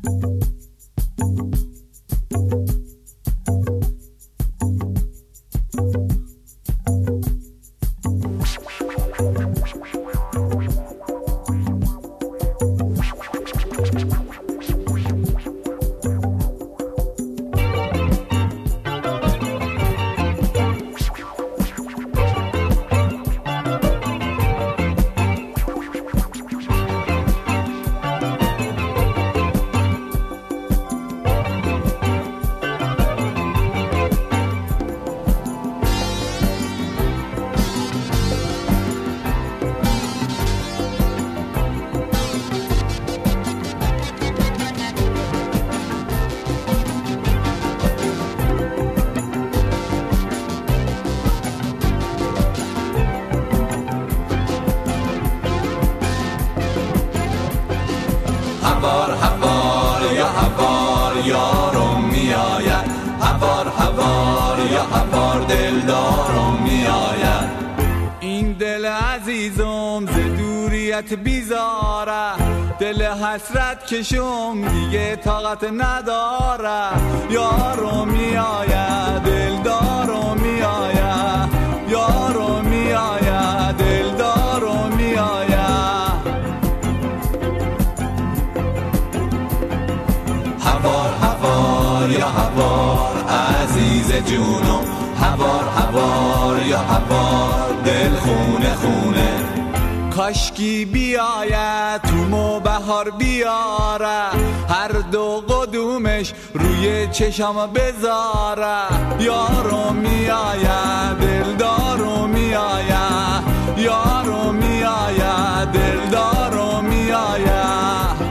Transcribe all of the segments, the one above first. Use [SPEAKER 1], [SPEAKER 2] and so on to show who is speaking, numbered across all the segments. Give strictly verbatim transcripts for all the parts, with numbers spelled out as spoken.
[SPEAKER 1] هوار هوار یا هوار یارم میآید، هوار هوار یا هوار دلدارم میآید.
[SPEAKER 2] این دل عزیزم ز دوریت بیزاره، دل حسرت کشم دیگه طاقت نداره. یارم میآید دلدارم میآید، یارم میآید دلدارم میآید.
[SPEAKER 1] هوار هوار یا هوار عزیز جونم، هوار هوار یا هوار دل خونه خونه.
[SPEAKER 2] کاشکی بیاید تو مو بهار بیاره، هر دو قدومش روی چشم بذاره. یارم میآید دلدارم میآید، یارم میآید دلدارم میآید.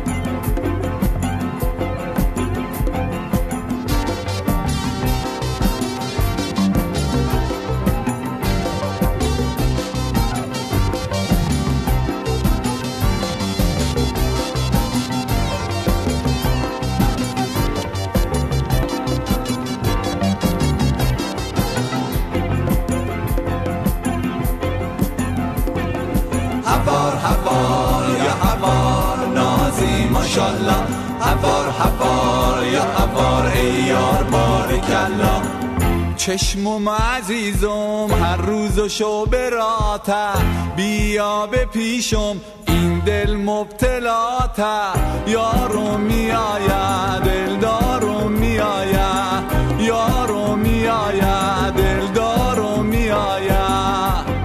[SPEAKER 1] هوار هوار یا هوار نازی ماشالله، هوار هوار یا هوار ای یار بارکالله.
[SPEAKER 2] چشمم عزیزم هر روز و شب راته، بیا به پیشم این دل مبتلاته. یارم میآید دلدارم میآید، یارم میآید دلدارم میآید.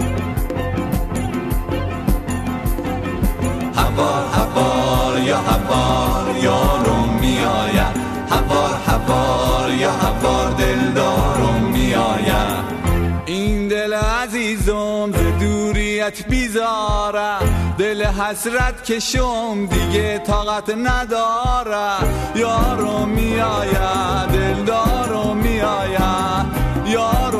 [SPEAKER 1] هوار هوار یا هوار یارم میآید، هوار هوار یا هوار دلدارم میآید.
[SPEAKER 2] این دل عزیزم ز دوریت بیزاره، دل حسرت کشم دیگه طاقت نداره. یارم میآید دلدارم میآید، یارم